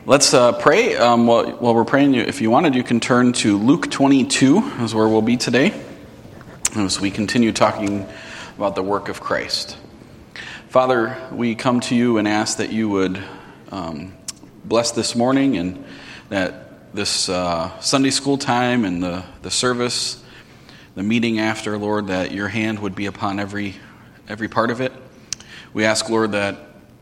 Let's pray. While we're praying, if you wanted, you can turn to Luke 22, is where we'll be today, as we continue talking about the work of Christ. Father, we come to you and ask that you would bless this morning, and that this Sunday school time and the service, the meeting after, Lord, that your hand would be upon every part of it. We ask, Lord, that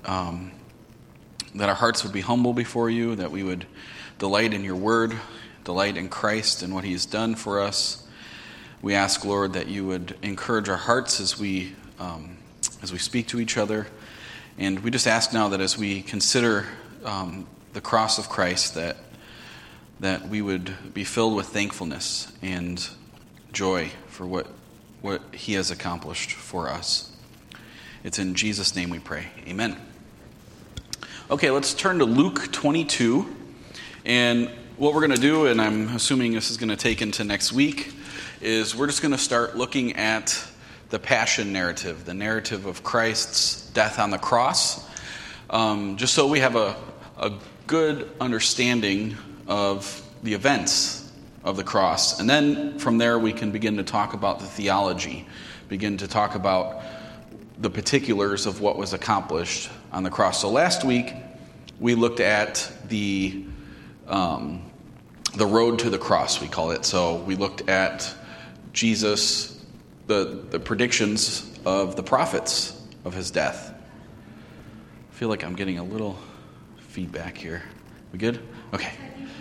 our hearts would be humble before you, that we would delight in your word, delight in Christ and what he has done for us. We ask, Lord, that you would encourage our hearts as we speak to each other. And we just ask now that as we consider the cross of Christ, that we would be filled with thankfulness and joy for what he has accomplished for us. It's in Jesus' name we pray. Amen. Okay, let's turn to Luke 22, and what we're going to do, and I'm assuming this is going to take into next week, is we're just going to start looking at the Passion narrative, the narrative of Christ's death on the cross, just so we have a good understanding of the events of the cross. And then from there we can begin to talk about the theology, begin to talk about the particulars of what was accomplished on the cross. So last week we looked at the road to the cross, we call it. So we looked at Jesus, the predictions of the prophets of his death. I feel like I'm getting a little feedback here. We good? Okay.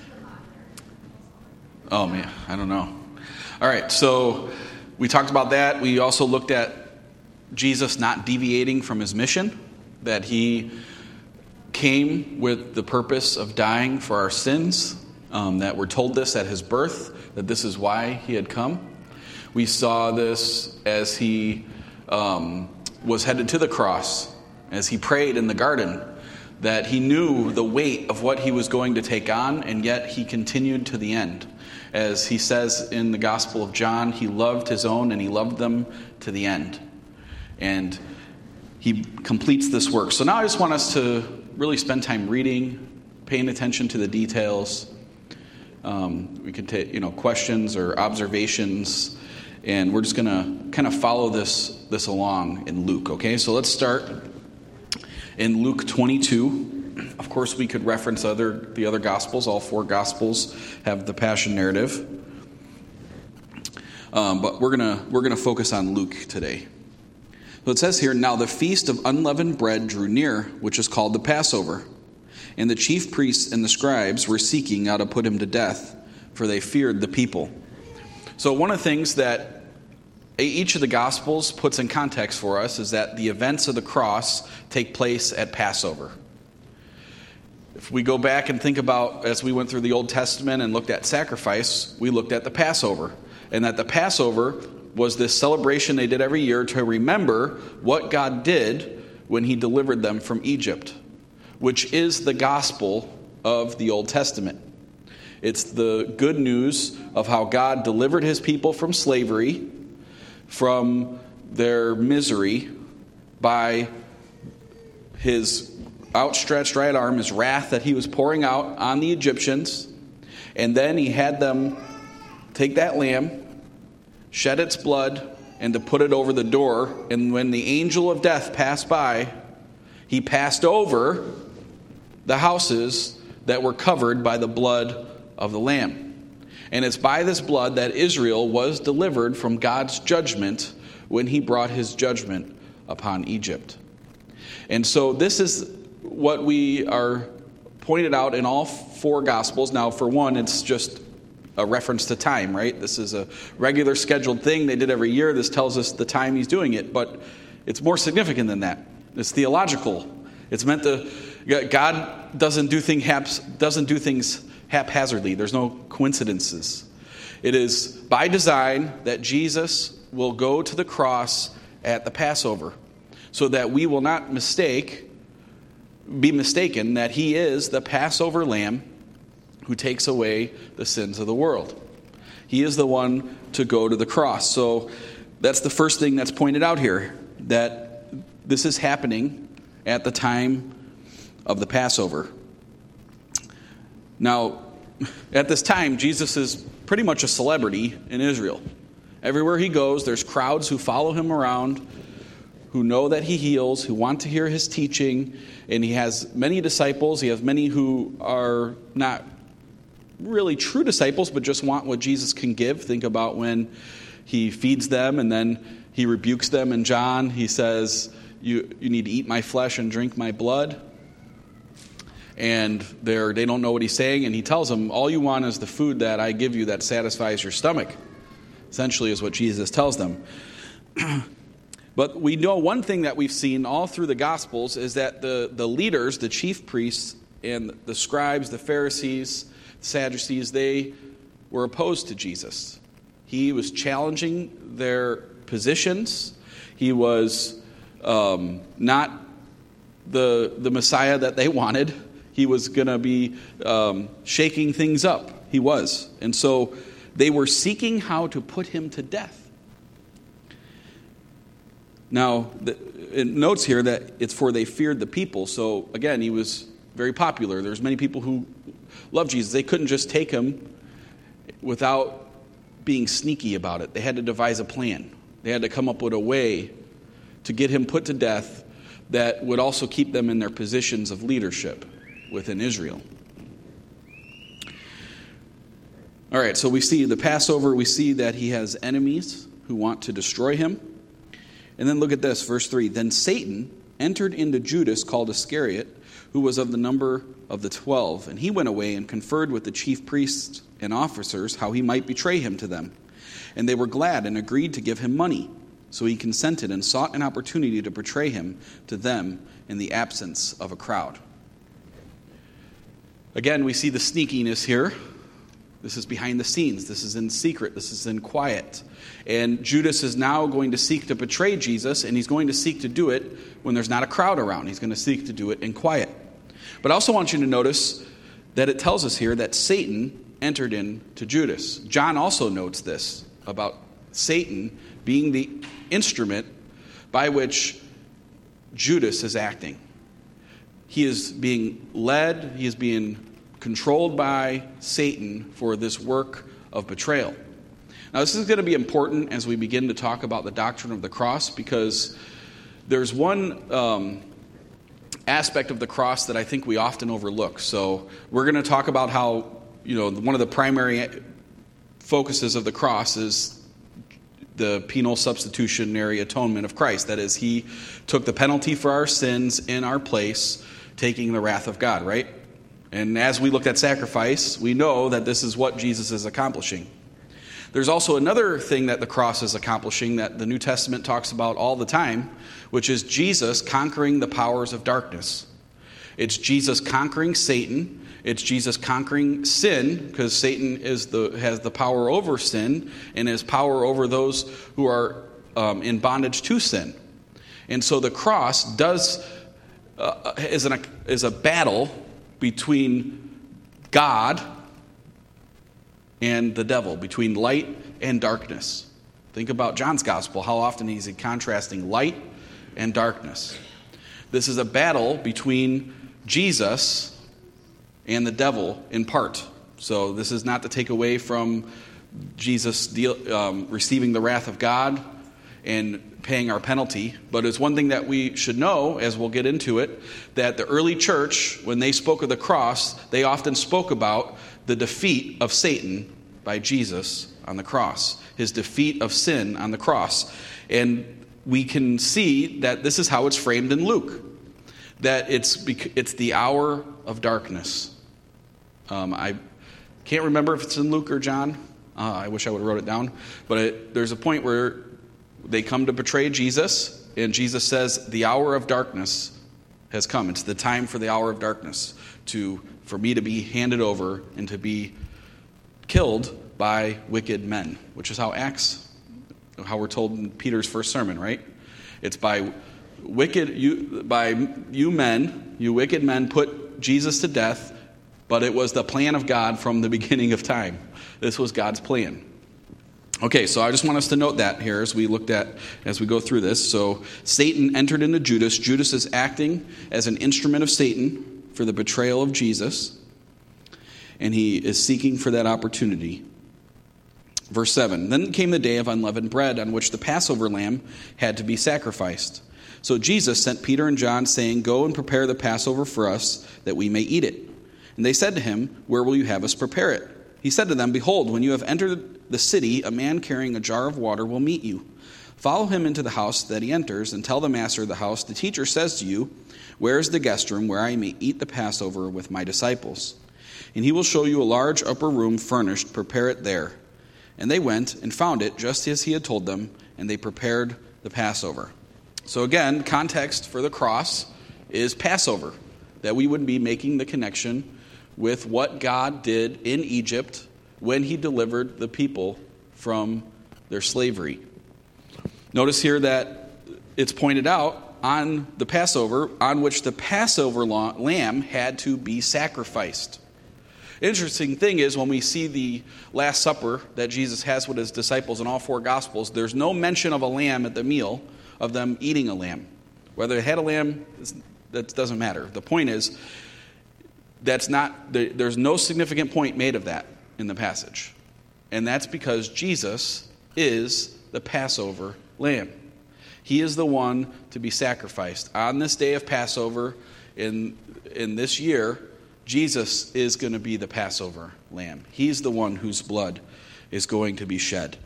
Oh man, I don't know. All right, so we talked about that. We also looked at Jesus not deviating from his mission, that he came with the purpose of dying for our sins, that we're told this at his birth, that this is why he had come. We saw this as he was headed to the cross, as he prayed in the garden, that he knew the weight of what he was going to take on, and yet he continued to the end. As he says in the Gospel of John, he loved his own and he loved them to the end. And he completes this work. So now I just want us to really spend time reading, paying attention to the details. We could take, questions or observations, and we're just going to kind of follow this along in Luke. Okay, so let's start in Luke 22. Of course, we could reference the other Gospels. All four Gospels have the Passion narrative, but we're gonna focus on Luke today. So it says here, "Now the feast of unleavened bread drew near, which is called the Passover. And the chief priests and the scribes were seeking how to put him to death, for they feared the people." So one of the things that each of the Gospels puts in context for us is that the events of the cross take place at Passover. If we go back and think about, as we went through the Old Testament and looked at sacrifice, we looked at the Passover. And that the Passover was this celebration they did every year to remember what God did when he delivered them from Egypt, which is the gospel of the Old Testament. It's the good news of how God delivered his people from slavery, from their misery, by his outstretched right arm, his wrath that he was pouring out on the Egyptians. And then he had them take that lamb, shed its blood, and to put it over the door. And when the angel of death passed by, he passed over the houses that were covered by the blood of the lamb. And it's by this blood that Israel was delivered from God's judgment when he brought his judgment upon Egypt. And so this is what we are pointed out in all four Gospels. Now, for one, it's just a reference to time, right? This is a regular scheduled thing they did every year. This tells us the time he's doing it, but it's more significant than that. It's theological. It's meant to, God doesn't do things haphazardly. There's no coincidences. It is by design that Jesus will go to the cross at the Passover, so that we will not be mistaken that he is the Passover lamb who takes away the sins of the world. He is the one to go to the cross. So that's the first thing that's pointed out here, that this is happening at the time of the Passover. Now, at this time, Jesus is pretty much a celebrity in Israel. Everywhere he goes, there's crowds who follow him around, who know that he heals, who want to hear his teaching, and he has many disciples. He has many who are not really true disciples, but just want what Jesus can give. Think about when he feeds them and then he rebukes them in John. He says, you need to eat my flesh and drink my blood. And they don't know what he's saying, and he tells them, all you want is the food that I give you that satisfies your stomach, essentially is what Jesus tells them. But we know one thing that we've seen all through the Gospels is that the leaders, the chief priests, and the scribes, the Pharisees, the Sadducees, they were opposed to Jesus. He was challenging their positions. He was not the Messiah that they wanted. He was going to be shaking things up. He was. And so they were seeking how to put him to death. Now, it notes here that it's for they feared the people. So, again, he was very popular. There's many people who loved Jesus. They couldn't just take him without being sneaky about it. They had to devise a plan. They had to come up with a way to get him put to death that would also keep them in their positions of leadership within Israel. All right, so we see the Passover. We see that he has enemies who want to destroy him. And then look at this, verse 3. Then Satan entered into Judas, called Iscariot, who was of the number of the 12. And he went away and conferred with the chief priests and officers how he might betray him to them. And they were glad and agreed to give him money. So he consented and sought an opportunity to betray him to them in the absence of a crowd. Again, we see the sneakiness here. This is behind the scenes. This is in secret. This is in quiet. And Judas is now going to seek to betray Jesus, and he's going to seek to do it when there's not a crowd around. He's going to seek to do it in quiet. But I also want you to notice that it tells us here that Satan entered into Judas. John also notes this about Satan being the instrument by which Judas is acting. He is being led, he is being controlled by Satan for this work of betrayal. Now, this is going to be important as we begin to talk about the doctrine of the cross, because there's one aspect of the cross that I think we often overlook. So we're going to talk about how, one of the primary focuses of the cross is the penal substitutionary atonement of Christ. That is, he took the penalty for our sins in our place, taking the wrath of God, right? And as we look at sacrifice, we know that this is what Jesus is accomplishing. There's also another thing that the cross is accomplishing that the New Testament talks about all the time, which is Jesus conquering the powers of darkness. It's Jesus conquering Satan. It's Jesus conquering sin, because Satan has the power over sin and has power over those who are in bondage to sin. And so the cross is a battle between God and the devil, between light and darkness. Think about John's gospel, how often he's contrasting light and darkness. This is a battle between Jesus and the devil in part. So this is not to take away from Jesus receiving the wrath of God and paying our penalty, but it's one thing that we should know, as we'll get into it, that the early church, when they spoke of the cross, they often spoke about the defeat of Satan by Jesus on the cross, his defeat of sin on the cross. And we can see that this is how it's framed in Luke, that it's the hour of darkness. I can't remember if it's in Luke or John. I wish I would have wrote it down. But there's a point where they come to betray Jesus, and Jesus says, the hour of darkness has come. It's the time for the hour of darkness for me to be handed over and to be killed by wicked men, which is how we're told in Peter's first sermon, right? It's by you wicked men put Jesus to death, but it was the plan of God from the beginning of time. This was God's plan. Okay, so I just want us to note that here as we go through this. So Satan entered into Judas. Judas is acting as an instrument of Satan for the betrayal of Jesus. and he is seeking for that opportunity. Verse 7, then came the day of unleavened bread on which the Passover lamb had to be sacrificed. So Jesus sent Peter and John, saying, go and prepare the Passover for us, that we may eat it. And they said to him, where will you have us prepare it? He said to them, behold, when you have entered the city, a man carrying a jar of water will meet you. Follow him into the house that he enters, and tell the master of the house, the teacher says to you, where is the guest room where I may eat the Passover with my disciples? And he will show you a large upper room furnished, prepare it there. And they went and found it just as he had told them, and they prepared the Passover. So again, context for the cross is Passover, that we would be making the connection with what God did in Egypt when he delivered the people from their slavery. Notice here that it's pointed out on the Passover, on which the Passover lamb had to be sacrificed. Interesting thing is, when we see the Last Supper that Jesus has with his disciples in all four Gospels, there's no mention of a lamb at the meal, of them eating a lamb. Whether they had a lamb, that doesn't matter. The point is, there's no significant point made of that in the passage. And that's because Jesus is the Passover lamb. He is the one to be sacrificed. On this day of Passover in this year, Jesus is going to be the Passover lamb. He's the one whose blood is going to be shed.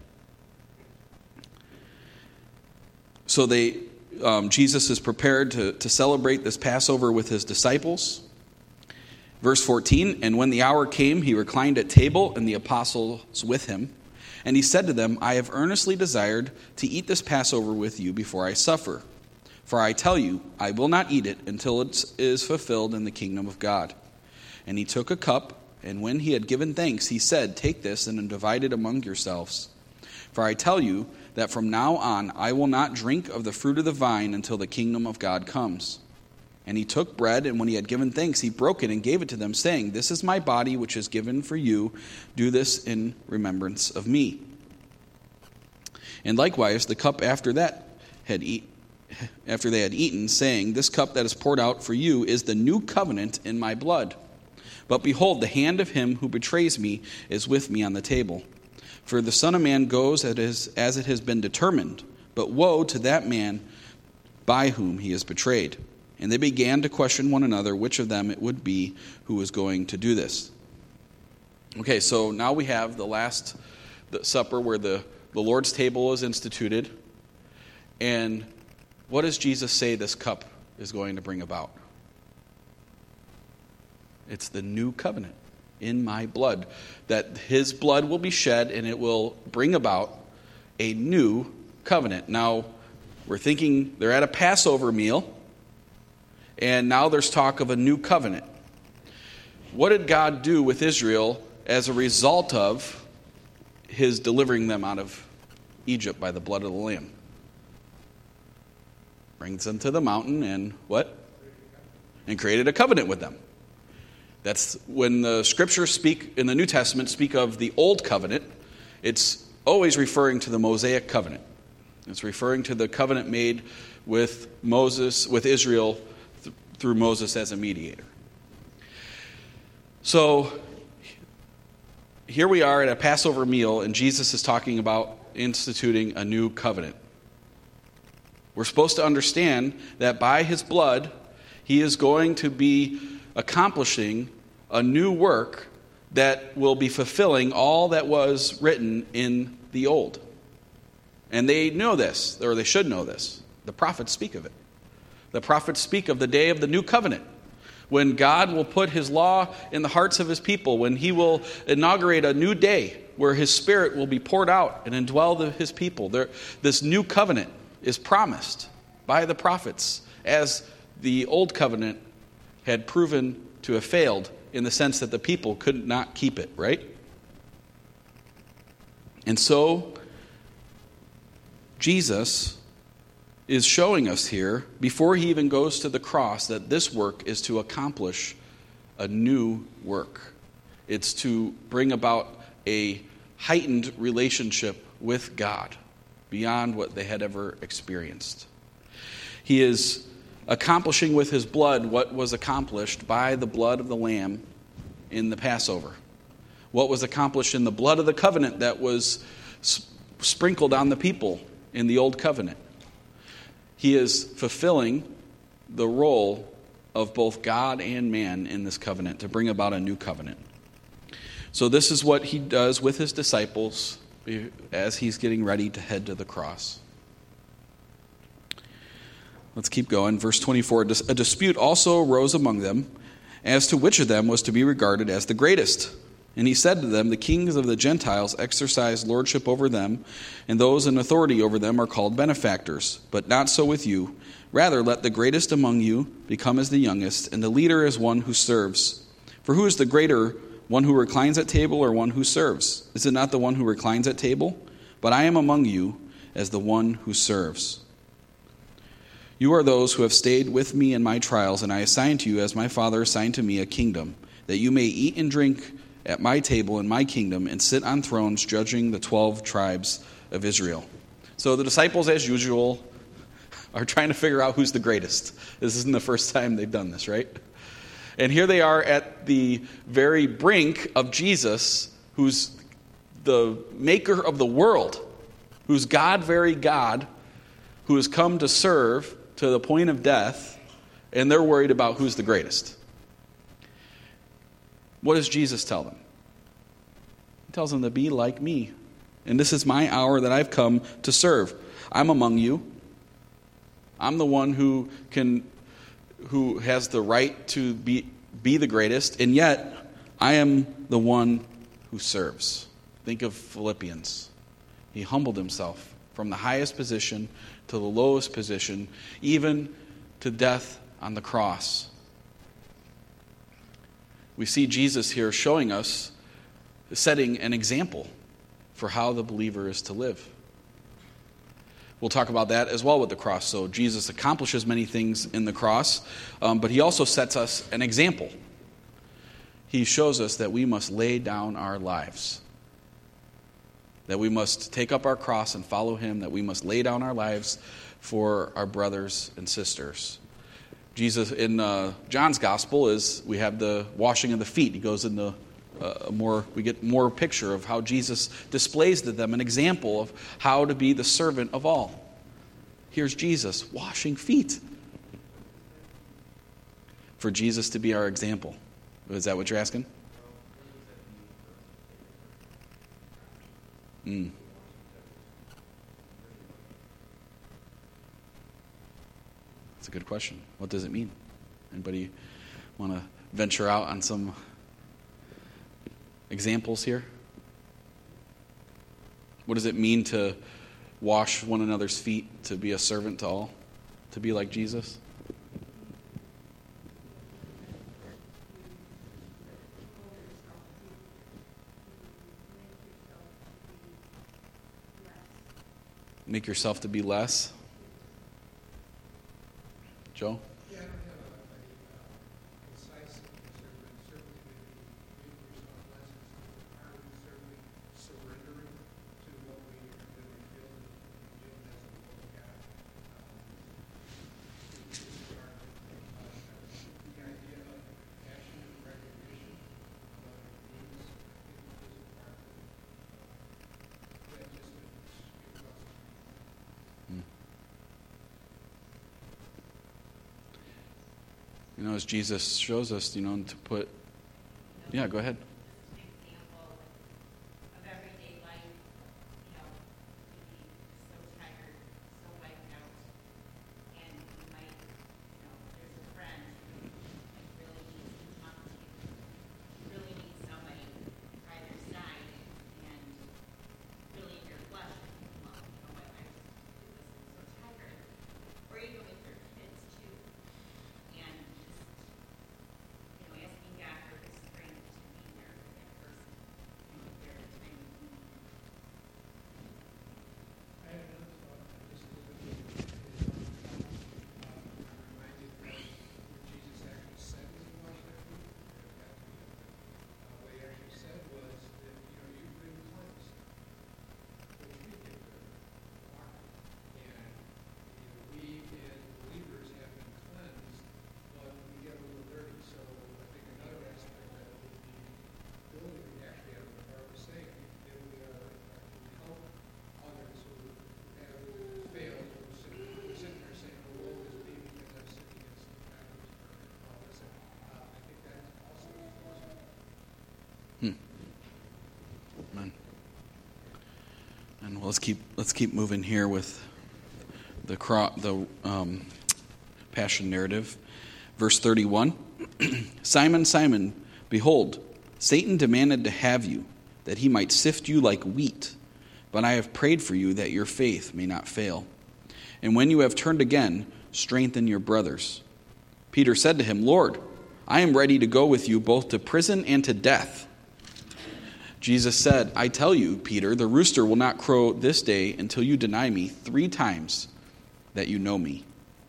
So Jesus is prepared to celebrate this Passover with his disciples. Verse 14, and when the hour came, he reclined at table and the apostles with him. And he said to them, I have earnestly desired to eat this Passover with you before I suffer. For I tell you, I will not eat it until it is fulfilled in the kingdom of God. And he took a cup, and when he had given thanks, he said, take this and divide it among yourselves. For I tell you that from now on I will not drink of the fruit of the vine until the kingdom of God comes. And he took bread, and when he had given thanks, he broke it and gave it to them, saying, this is my body which is given for you. Do this in remembrance of me. And likewise the cup after they had eaten, saying, this cup that is poured out for you is the new covenant in my blood. But behold, the hand of him who betrays me is with me on the table. For the Son of Man goes as it has been determined, but woe to that man by whom he is betrayed. And they began to question one another which of them it would be who was going to do this. Okay, so now we have the Last Supper where the Lord's table is instituted. And what does Jesus say this cup is going to bring about? It's the new covenant in my blood. That his blood will be shed and it will bring about a new covenant. Now, we're thinking they're at a Passover meal, and now there's talk of a new covenant. What did God do with Israel as a result of his delivering them out of Egypt by the blood of the Lamb? Brings them to the mountain and what? And created a covenant with them. That's when the scriptures speak in the New Testament speak of the old covenant, it's always referring to the Mosaic covenant. It's referring to the covenant made with Moses, with Israel through Moses as a mediator. So here we are at a Passover meal, and Jesus is talking about instituting a new covenant. We're supposed to understand that by his blood, he is going to be accomplishing a new work that will be fulfilling all that was written in the old. And they know this, or they should know this. The prophets speak of it. The prophets speak of the day of the new covenant, when God will put his law in the hearts of his people, when he will inaugurate a new day where his Spirit will be poured out and indwell his people. This new covenant is promised by the prophets, as the old covenant had proven to have failed in the sense that the people could not keep it, right? And so Jesus is showing us here, before he even goes to the cross, that this work is to accomplish a new work. It's to bring about a heightened relationship with God beyond what they had ever experienced. He is accomplishing with his blood what was accomplished by the blood of the Lamb in the Passover, what was accomplished in the blood of the covenant that was sprinkled on the people in the old covenant. He is fulfilling the role of both God and man in this covenant to bring about a new covenant. So this is what he does with his disciples as he's getting ready to head to the cross. Let's keep going. Verse 24, a dispute also arose among them as to which of them was to be regarded as the greatest. And he said to them, the kings of the Gentiles exercise lordship over them, and those in authority over them are called benefactors. But not so with you. Rather, let the greatest among you become as the youngest, and the leader as one who serves. For who is the greater, one who reclines at table or one who serves? Is it not the one who reclines at table? But I am among you as the one who serves. You are those who have stayed with me in my trials, and I assign to you, as my Father assigned to me, a kingdom, that you may eat and drink at my table in my kingdom and sit on thrones judging the 12 tribes of Israel. So the disciples, as usual, are trying to figure out who's the greatest. This isn't the first time they've done this, right? And here they are at the very brink of Jesus, who's the maker of the world, who's God, very God, who has come to serve to the point of death, and they're worried about who's the greatest. What does Jesus tell them? He tells them to be like me. And this is my hour that I've come to serve. I'm among you. I'm the one who has the right to be the greatest, and yet I am the one who serves. Think of Philippians. He humbled himself from the highest position to the lowest position, even to death on the cross. We see Jesus here showing us, setting an example for how the believer is to live. We'll talk about that as well with the cross. So Jesus accomplishes many things in the cross, but he also sets us an example. He shows us that we must lay down our lives, that we must take up our cross and follow him, that we must lay down our lives for our brothers and sisters. Jesus, in John's gospel, we have the washing of the feet. He goes into we get more picture of how Jesus displays to them an example of how to be the servant of all. Here's Jesus washing feet. For Jesus to be our example. Is that what you're asking? That's a good question. What does it mean? Anybody want to venture out on some examples here? What does it mean to wash one another's feet, to be a servant to all, to be like Jesus? Make yourself to be less. Joe? Yeah, I don't have a concise answer, but certainly maybe yourself less. Are we certainly surrendering to what we are doing as a will of God? The idea of passion and recognition of other needs is part of that. Just as Jesus shows us, to put... Yeah, go ahead. Amen. And let's keep moving here with the Passion narrative. Verse 31. Simon, Simon, behold, Satan demanded to have you, that he might sift you like wheat. But I have prayed for you that your faith may not fail. And when you have turned again, strengthen your brothers. Peter said to him, Lord, I am ready to go with you both to prison and to death. Jesus said, I tell you, Peter, the rooster will not crow this day until you deny me 3 times that you know me.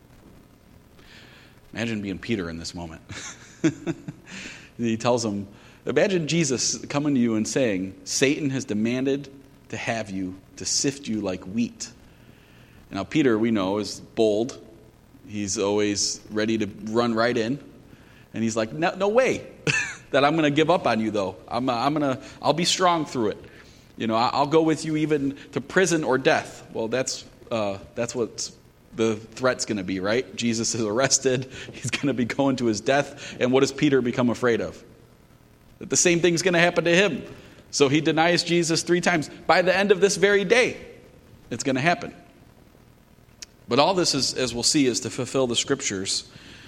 Imagine being Peter in this moment. He tells him, imagine Jesus coming to you and saying, Satan has demanded to have you, to sift you like wheat. Now, Peter, we know, is bold. He's always ready to run right in. And he's like, no way that I'm going to give up on you, though. I'll be strong through it. I'll go with you even to prison or death. Well, that's what the threat's going to be, right? Jesus is arrested. He's going to be going to his death. And what does Peter become afraid of? That the same thing's going to happen to him. So he denies Jesus 3 times. By the end of this very day, it's going to happen. But all this, is, as we'll see, is to fulfill the Scriptures.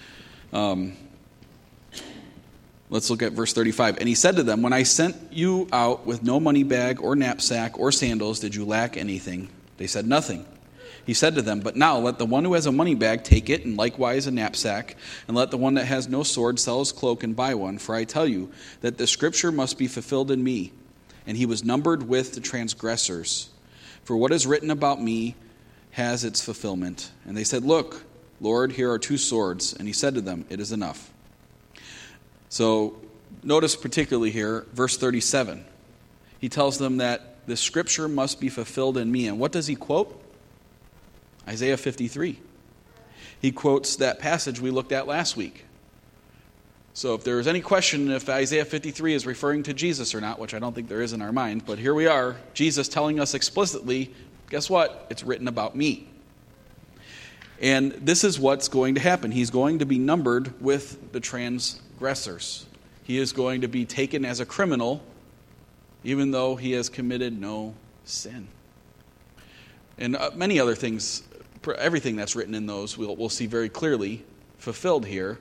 Let's look at verse 35. And he said to them, when I sent you out with no money bag or knapsack or sandals, did you lack anything? They said, nothing. He said to them, but now let the one who has a money bag take it, and likewise a knapsack, and let the one that has no sword sell his cloak and buy one. For I tell you that the Scripture must be fulfilled in me. And he was numbered with the transgressors. For what is written about me has its fulfillment. And they said, look, Lord, here are 2 swords. And he said to them, it is enough. So notice particularly here, verse 37. He tells them that the Scripture must be fulfilled in me. And what does he quote? Isaiah 53. He quotes that passage we looked at last week. So if there is any question if Isaiah 53 is referring to Jesus or not, which I don't think there is in our mind, but here we are, Jesus telling us explicitly, guess what? It's written about me. And this is what's going to happen. He's going to be numbered with the transgressors. He is going to be taken as a criminal, even though he has committed no sin. And many other things, everything that's written in those, we'll see very clearly fulfilled here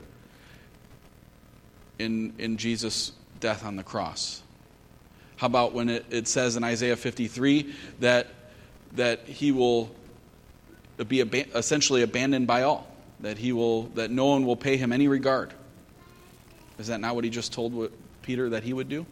in Jesus' death on the cross. How about when it says in Isaiah 53 that he will be essentially abandoned by all, that no one will pay him any regard? Is that not what he just told Peter that he would do?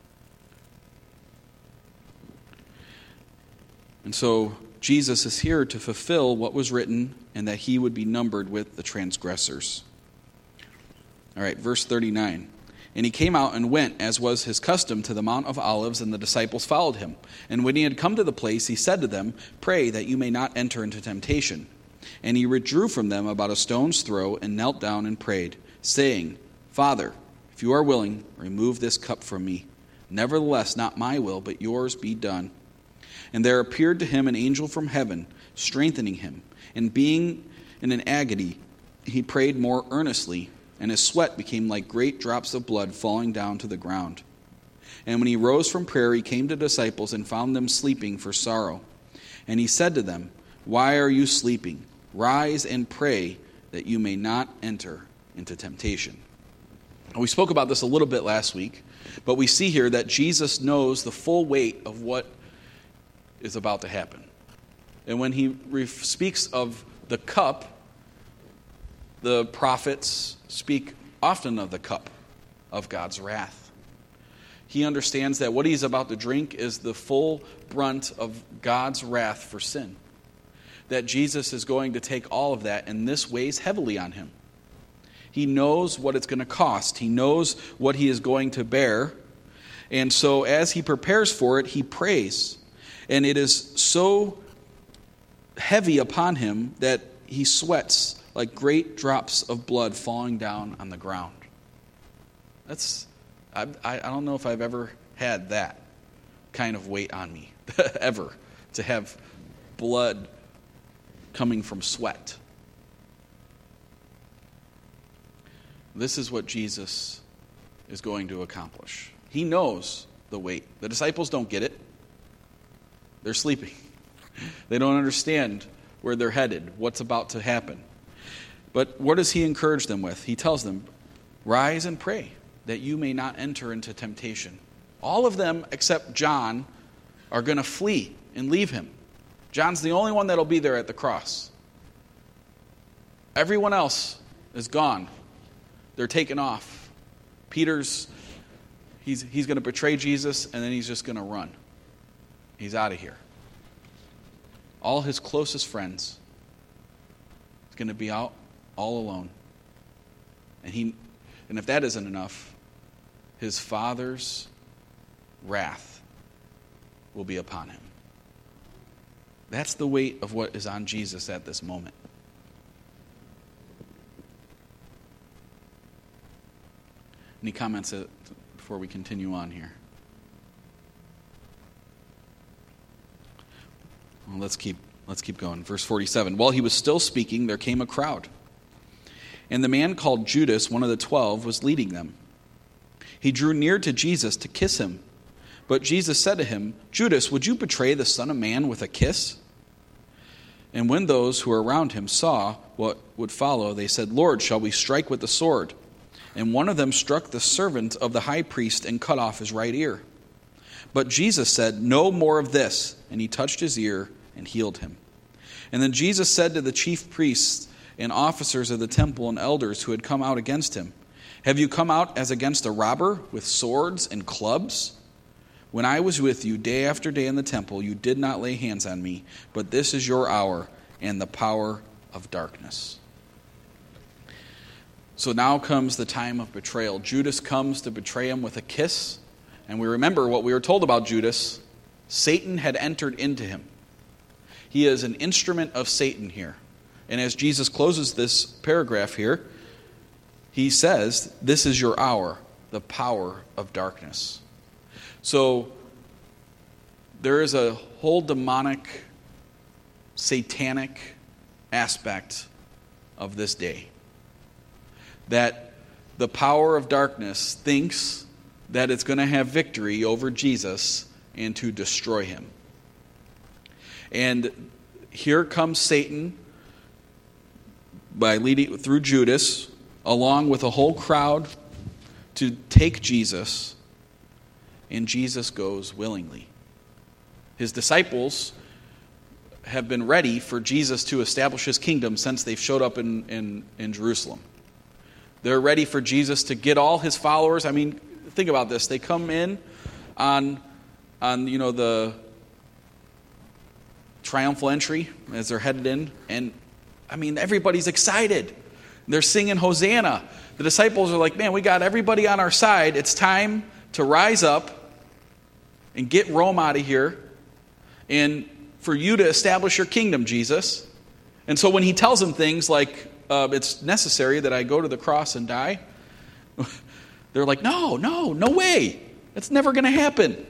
And so Jesus is here to fulfill what was written, and that he would be numbered with the transgressors. All right, verse 39. And he came out and went, as was his custom, to the Mount of Olives, and the disciples followed him. And when he had come to the place, he said to them, pray that you may not enter into temptation. And he withdrew from them about a stone's throw, and knelt down and prayed, saying, Father, if you are willing, remove this cup from me. Nevertheless, not my will, but yours be done. And there appeared to him an angel from heaven, strengthening him. And being in an agony, he prayed more earnestly, and his sweat became like great drops of blood falling down to the ground. And when he rose from prayer, he came to the disciples and found them sleeping for sorrow. And he said to them, why are you sleeping? Rise and pray that you may not enter into temptation. And we spoke about this a little bit last week, but we see here that Jesus knows the full weight of what is about to happen. And when he speaks of the cup, the prophets speak often of the cup of God's wrath. He understands that what he's about to drink is the full brunt of God's wrath for sin. That Jesus is going to take all of that, and this weighs heavily on him. He knows what it's going to cost. He knows what he is going to bear. And so as he prepares for it, he prays. And it is so heavy upon him that he sweats like great drops of blood falling down on the ground. I don't know if I've ever had that kind of weight on me, ever, to have blood coming from sweat. This is what Jesus is going to accomplish. He knows the weight. The disciples don't get it. They're sleeping. They don't understand where they're headed, what's about to happen. But what does he encourage them with? He tells them, rise and pray that you may not enter into temptation. All of them except John are going to flee and leave him. John's the only one that'll be there at the cross. Everyone else is gone. They're taken off. Peter's, he's going to betray Jesus, and then he's just going to run. He's out of here. All his closest friends is going to be out all alone. And if that isn't enough, his Father's wrath will be upon him. That's the weight of what is on Jesus at this moment. Any comments before we continue on here? Well, let's keep going. Verse 47. While he was still speaking, there came a crowd. And the man called Judas, one of the 12, was leading them. He drew near to Jesus to kiss him. But Jesus said to him, Judas, would you betray the Son of Man with a kiss? And when those who were around him saw what would follow, they said, Lord, shall we strike with the sword? And one of them struck the servant of the high priest and cut off his right ear. But Jesus said, no more of this. And he touched his ear and healed him. And then Jesus said to the chief priests and officers of the temple and elders who had come out against him, have you come out as against a robber with swords and clubs? When I was with you day after day in the temple, you did not lay hands on me, but this is your hour and the power of darkness. So now comes the time of betrayal. Judas comes to betray him with a kiss. And we remember what we were told about Judas. Satan had entered into him. He is an instrument of Satan here. And as Jesus closes this paragraph here, he says, this is your hour, the power of darkness. So there is a whole demonic, satanic aspect of this day. That the power of darkness thinks that it's going to have victory over Jesus and to destroy him. And here comes Satan by leading through Judas, along with a whole crowd, to take Jesus, and Jesus goes willingly. His disciples have been ready for Jesus to establish his kingdom since they've showed up in Jerusalem. They're ready for Jesus to get all his followers. I mean, think about this. They come in on the triumphal entry as they're headed in, and I mean, everybody's excited. They're singing Hosanna. The disciples are like, man, we got everybody on our side. It's time to rise up and get Rome out of here and for you to establish your kingdom, Jesus. And so when he tells them things like, it's necessary that I go to the cross and die, they're like, no way. It's never going to happen.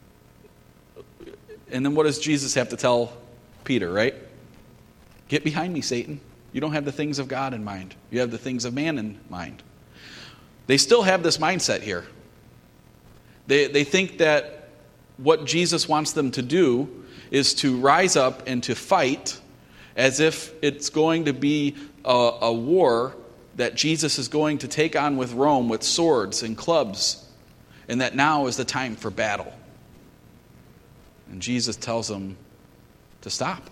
And then what does Jesus have to tell Peter, right? Get behind me, Satan. You don't have the things of God in mind. You have the things of man in mind. They still have this mindset here. They think that what Jesus wants them to do is to rise up and to fight as if it's going to be a war that Jesus is going to take on with Rome with swords and clubs, and that now is the time for battle. And Jesus tells them to stop.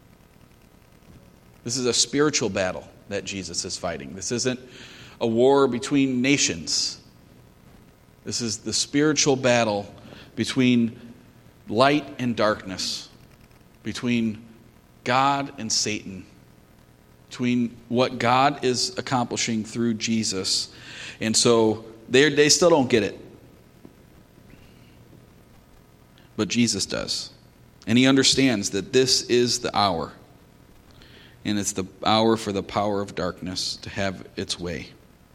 This is a spiritual battle that Jesus is fighting. This isn't a war between nations. This is the spiritual battle between light and darkness, between God and Satan, between what God is accomplishing through Jesus. And so they still don't get it. But Jesus does. And he understands that this is the hour. And it's the hour for the power of darkness to have its way.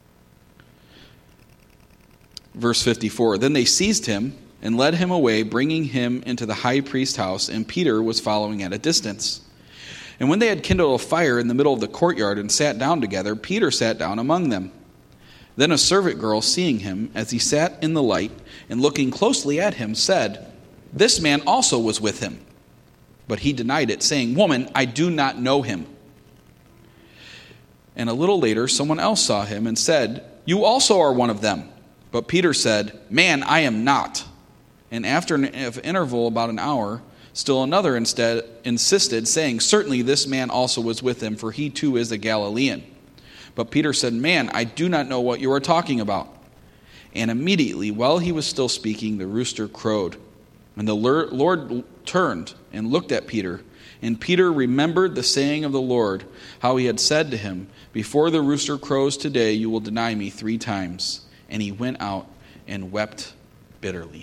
Verse 54, then they seized him and led him away, bringing him into the high priest's house, and Peter was following at a distance. And when they had kindled a fire in the middle of the courtyard and sat down together, Peter sat down among them. Then a servant girl, seeing him as he sat in the light and looking closely at him, said, "This man also was with him." But he denied it, saying, "Woman, I do not know him." And a little later, someone else saw him and said, "You also are one of them." But Peter said, "Man, I am not." And after an interval about an hour, still another instead insisted, saying, "Certainly this man also was with him, for he too is a Galilean." But Peter said, "Man, I do not know what you are talking about." And immediately, while he was still speaking, the rooster crowed. And the Lord turned and looked at Peter. And Peter remembered the saying of the Lord, how he had said to him, "Before the rooster crows today, you will deny me 3 times." And he went out and wept bitterly.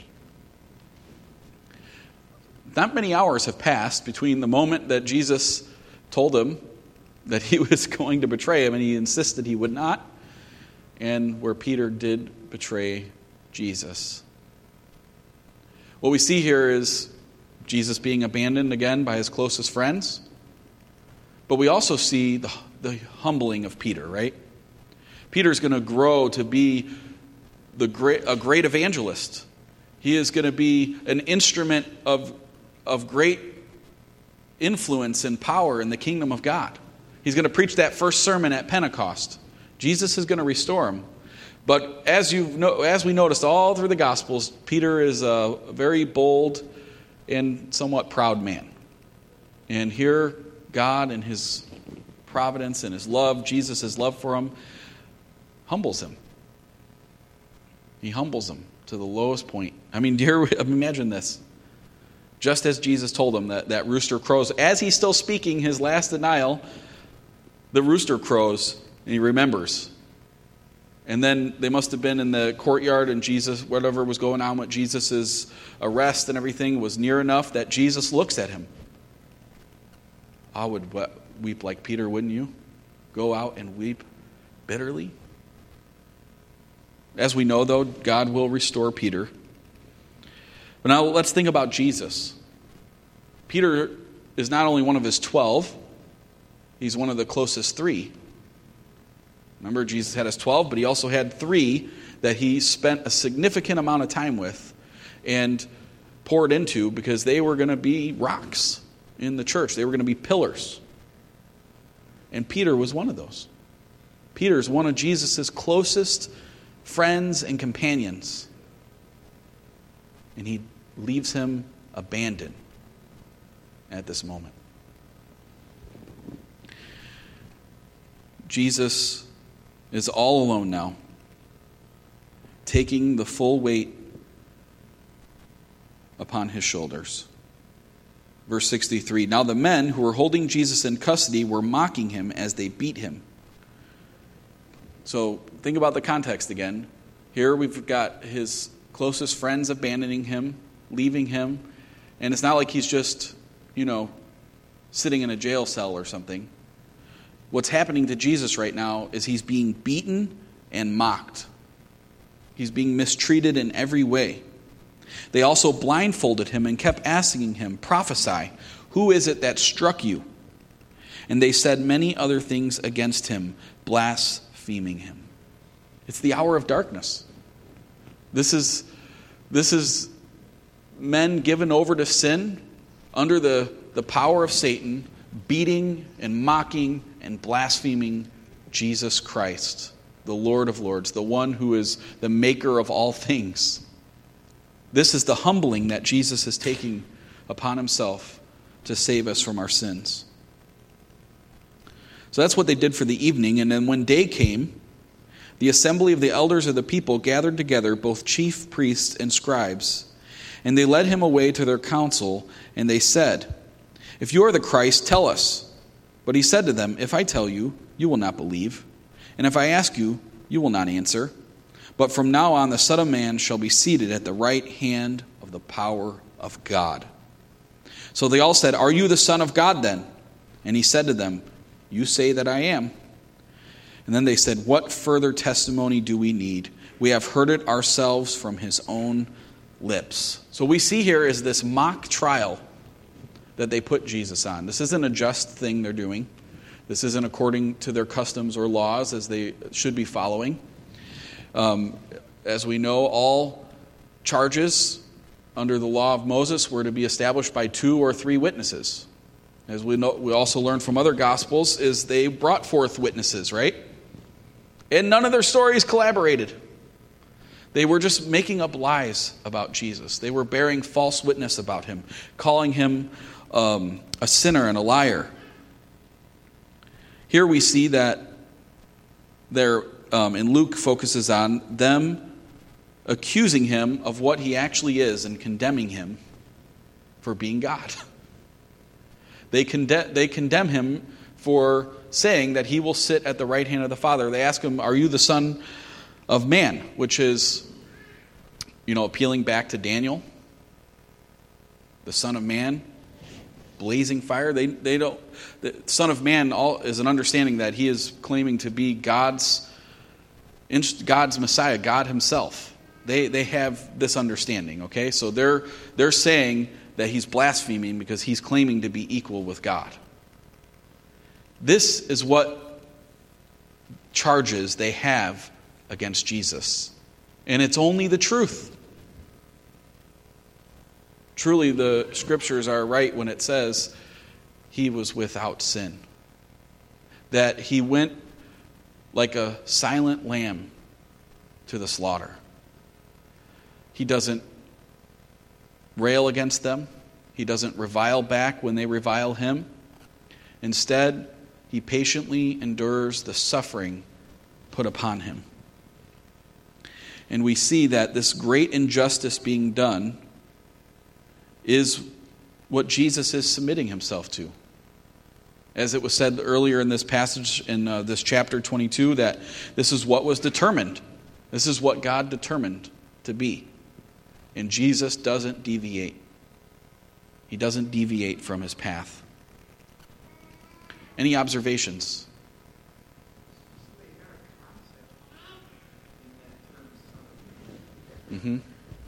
Not many hours have passed between the moment that Jesus told him that he was going to betray him, and he insisted he would not, and where Peter did betray Jesus. What we see here is Jesus being abandoned again by his closest friends, but we also see the humbling of Peter, right? Peter's going to grow to be a great evangelist. He is going to be an instrument of great influence and power in the kingdom of God. He's going to preach that first sermon at Pentecost. Jesus is going to restore him. But as we noticed all through the Gospels, Peter is a very bold and somewhat proud man. And here, God and his providence and his love, Jesus' love for him, humbles him. He humbles him to the lowest point. I mean, imagine this. Just as Jesus told him that rooster crows, as he's still speaking his last denial, the rooster crows and he remembers. And then they must have been in the courtyard, and Jesus, whatever was going on with Jesus' arrest and everything, was near enough that Jesus looks at him. I would weep like Peter, wouldn't you? Go out and weep bitterly. As we know, though, God will restore Peter. But now let's think about Jesus. Peter is not only one of his 12, he's one of the closest 3. Remember, Jesus had his 12, but he also had 3 that he spent a significant amount of time with and poured into, because they were going to be rocks in the church. They were going to be pillars. And Peter was one of those. Peter is one of Jesus' closest friends and companions. And he leaves him abandoned at this moment. Jesus is all alone now, taking the full weight upon his shoulders. Verse 63, "Now the men who were holding Jesus in custody were mocking him as they beat him." So think about the context again. Here we've got his closest friends abandoning him, leaving him, and it's not like he's just, sitting in a jail cell or something. What's happening to Jesus right now is he's being beaten and mocked. He's being mistreated in every way. They also blindfolded him and kept asking him, "Prophesy, who is it that struck you?" And they said many other things against him, blaspheming him. It's the hour of darkness. This is men given over to sin under the power of Satan, beating and mocking and blaspheming Jesus Christ, the Lord of Lords, the one who is the maker of all things. This is the humbling that Jesus is taking upon himself to save us from our sins. So that's what they did for the evening. And then when day came, the assembly of the elders of the people gathered together, both chief priests and scribes. And they led him away to their council, and they said, "If you are the Christ, tell us." But he said to them, "If I tell you, you will not believe. And if I ask you, you will not answer. But from now on, the Son of Man shall be seated at the right hand of the power of God." So they all said, "Are you the Son of God then?" And he said to them, "You say that I am." And then they said, "What further testimony do we need? We have heard it ourselves from his own lips." So we see here is this mock trial that they put Jesus on. This isn't a just thing they're doing. This isn't according to their customs or laws as they should be following. As we know, all charges under the law of Moses were to be established by 2 or 3 witnesses. As we know, we also learn from other Gospels, is they brought forth witnesses, right? And none of their stories collaborated. They were just making up lies about Jesus. They were bearing false witness about him, calling him a sinner and a liar. Here we see that and Luke focuses on them accusing him of what he actually is and condemning him for being God. They condemn him for saying that he will sit at the right hand of the Father. They ask him, "Are you the Son of Man?" Which is, appealing back to Daniel. The Son of Man, blazing fire. They don't. The Son of Man is an understanding that he is claiming to be God's Messiah, God himself. They have this understanding, okay? So they're saying that he's blaspheming because he's claiming to be equal with God. This is what charges they have against Jesus. And it's only the truth. Truly, the scriptures are right when it says he was without sin. That he went like a silent lamb to the slaughter. He doesn't rail against them. He doesn't revile back when they revile him. Instead, he patiently endures the suffering put upon him. And we see that this great injustice being done is what Jesus is submitting himself to. As it was said earlier in this passage, in this chapter 22, that this is what was determined. This is what God determined to be. And Jesus doesn't deviate. He doesn't deviate from his path. Any observations? Mm-hmm.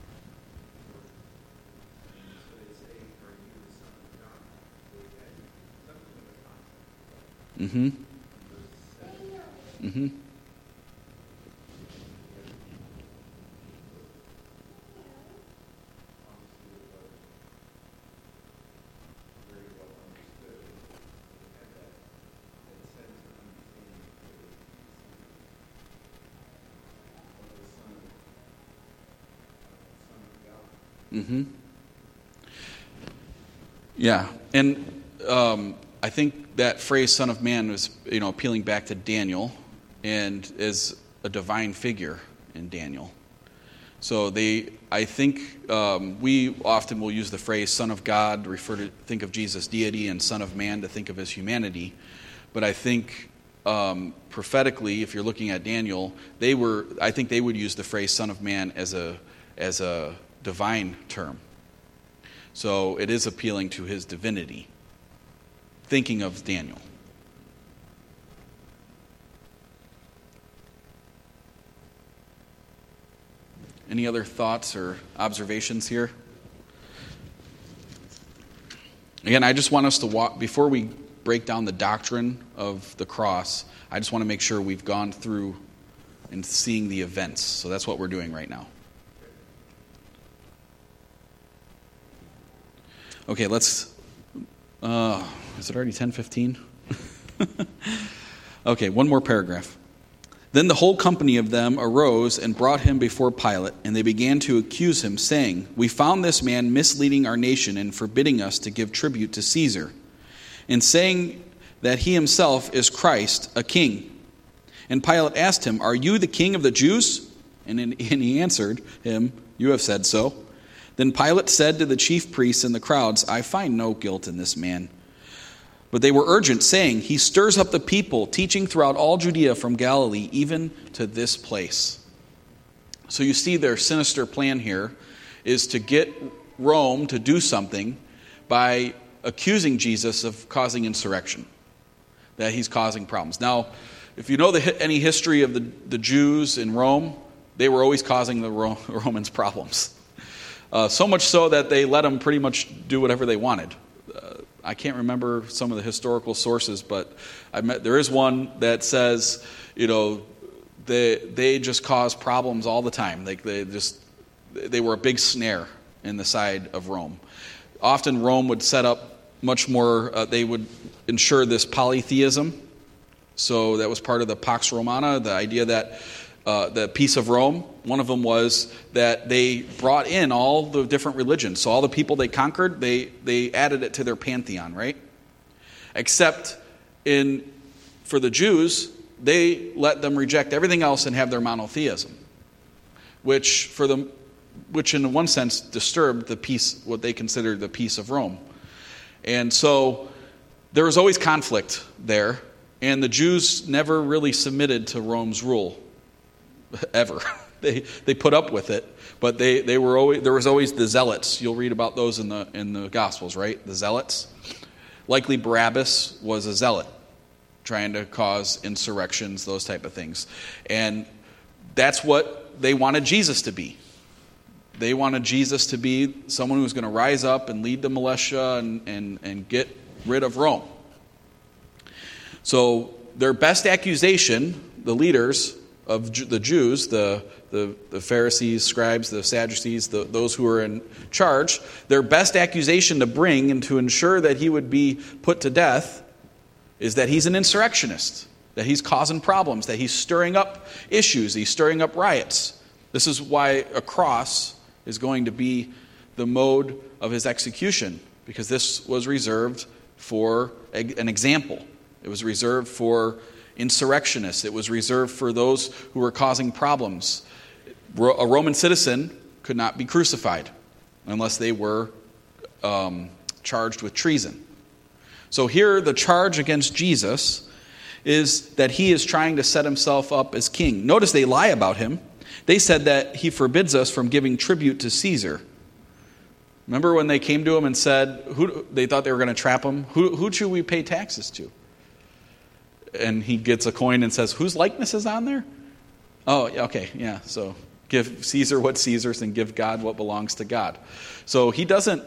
Mm-hmm. Mm-hmm. Mm-hmm. Yeah, and I think that phrase "Son of Man" was, appealing back to Daniel, and is a divine figure in Daniel. So I think we often will use the phrase "Son of God" to think of Jesus' deity, and "Son of Man" to think of his humanity. But I think prophetically, if you're looking at Daniel, I think they would use the phrase "Son of Man" as a divine term. So it is appealing to his divinity, thinking of Daniel. Any other thoughts or observations here? Again, I just want us to walk, before we break down the doctrine of the cross, I just want to make sure we've gone through and seeing the events. So that's what we're doing right now. Okay, let's, is it already 10:15? Okay, one more paragraph. Then the whole company of them arose and brought him before Pilate, and they began to accuse him, saying, "We found this man misleading our nation and forbidding us to give tribute to Caesar, and saying that he himself is Christ, a king." And Pilate asked him, "Are you the king of the Jews?" And he answered him, "You have said so." Then Pilate said to the chief priests and the crowds, "I find no guilt in this man." But they were urgent, saying, "He stirs up the people, teaching throughout all Judea from Galilee, even to this place." So you see their sinister plan here is to get Rome to do something by accusing Jesus of causing insurrection, that he's causing problems. Now, if you know any history of the Jews in Rome, they were always causing the Romans problems. So much so that they let them pretty much do whatever they wanted. I can't remember some of the historical sources, but there is one that says, they just caused problems all the time. Like they were a big snare in the side of Rome. Often Rome would set up much more, they would ensure this polytheism. So that was part of the Pax Romana, the idea that the peace of Rome. One of them was that they brought in all the different religions. So all the people they conquered, they added it to their pantheon, right? Except for the Jews, they let them reject everything else and have their monotheism, which in one sense disturbed the peace, what they considered the peace of Rome. And so there was always conflict there, and the Jews never really submitted to Rome's rule, ever. They put up with it, but there was always the zealots. You'll read about those in the Gospels, right? The zealots. Likely Barabbas was a zealot, trying to cause insurrections, those type of things. And that's what they wanted Jesus to be. They wanted Jesus to be someone who was going to rise up and lead the militia and get rid of Rome. So their best accusation, the leaders of the Jews, the Pharisees, scribes, the Sadducees, those who were in charge, their best accusation to bring and to ensure that he would be put to death is that he's an insurrectionist, that he's causing problems, that he's stirring up issues, he's stirring up riots. This is why a cross is going to be the mode of his execution, because this was reserved for an example. It was reserved for insurrectionists. It was reserved for those who were causing problems. A Roman citizen could not be crucified unless they were charged with treason. So here the charge against Jesus is that he is trying to set himself up as king. Notice they lie about him. They said that he forbids us from giving tribute to Caesar. Remember when they came to him and said, they thought they were going to trap him? Who should we pay taxes to? And he gets a coin and says, whose likeness is on there? Oh, okay, yeah. So give Caesar what's Caesar's and give God what belongs to God. So he doesn't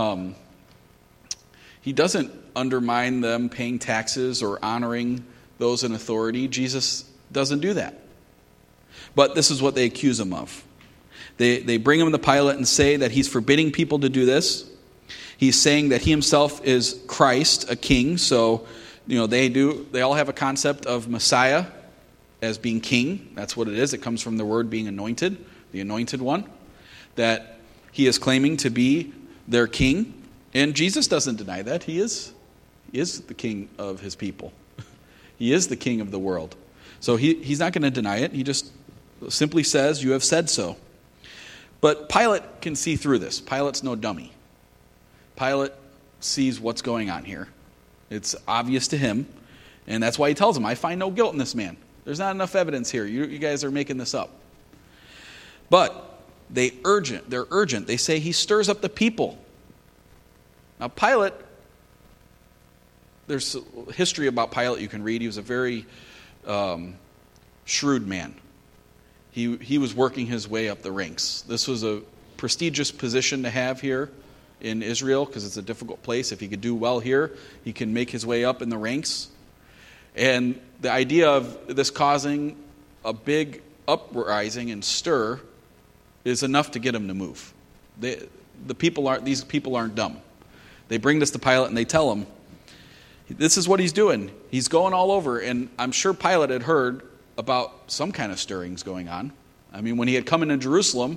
undermine them paying taxes or honoring those in authority. Jesus doesn't do that. But this is what they accuse him of. They bring him to Pilate and say that he's forbidding people to do this. He's saying that he himself is Christ, a king. So, they all have a concept of Messiah as being king. That's what it is. It comes from the word being anointed, the anointed one. That he is claiming to be their king. And Jesus doesn't deny that. He is the king of his people. He is the king of the world. So he's not going to deny it. He just simply says, you have said so. But Pilate can see through this. Pilate's no dummy. Pilate sees what's going on here. It's obvious to him. And that's why he tells him, I find no guilt in this man. There's not enough evidence here. You guys are making this up. But they're urgent. They say he stirs up the people. Now Pilate, there's a history about Pilate you can read. He was a very shrewd man. He was working his way up the ranks. This was a prestigious position to have here in Israel because it's a difficult place. If he could do well here, he can make his way up in the ranks. And the idea of this causing a big uprising and stir is enough to get him to move. These people aren't dumb. They bring this to Pilate and they tell him, this is what he's doing. He's going all over. And I'm sure Pilate had heard about some kind of stirrings going on. I mean, when he had come into Jerusalem,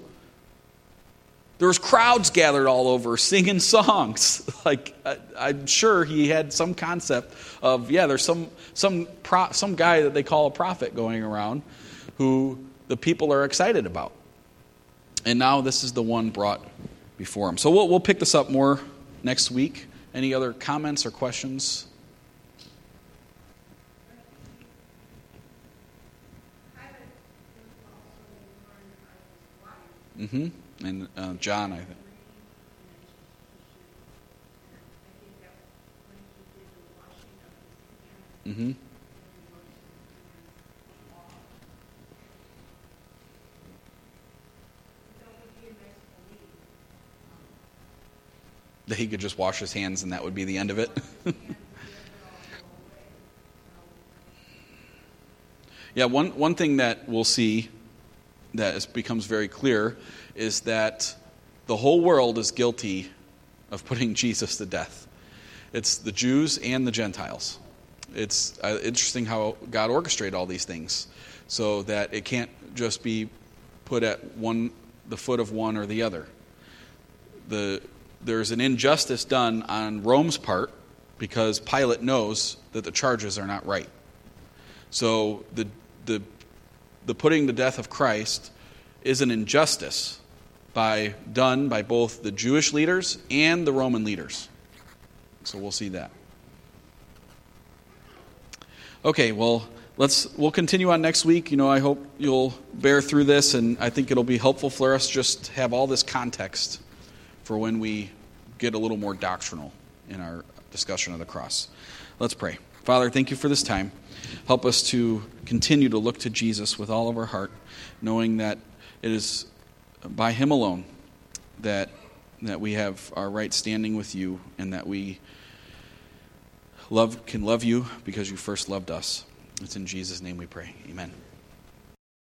there was crowds gathered all over singing songs. I'm sure he had some concept of, there's some guy that they call a prophet going around who the people are excited about. And now this is the one brought before him. So we'll pick this up more next week. Any other comments or questions? Mm-hmm. And John, I think. Mm-hmm. That he could just wash his hands and that would be the end of it. Yeah, one thing that we'll see that becomes very clear is that the whole world is guilty of putting Jesus to death. It's the Jews and the Gentiles. It's interesting how God orchestrated all these things so that it can't just be put at the foot of one or the other. There's an injustice done on Rome's part because Pilate knows that the charges are not right. So the putting to death of Christ is an injustice done by both the Jewish leaders and the Roman leaders. So we'll see that. Okay, well, we'll continue on next week. I hope you'll bear through this, and I think it'll be helpful for us just to have all this context for when we get a little more doctrinal in our discussion of the cross. Let's pray. Father, thank you for this time. Help us to continue to look to Jesus with all of our heart, knowing that it is by him alone that we have our right standing with you, and that we can love you because you first loved us. It's in Jesus' name we pray. Amen.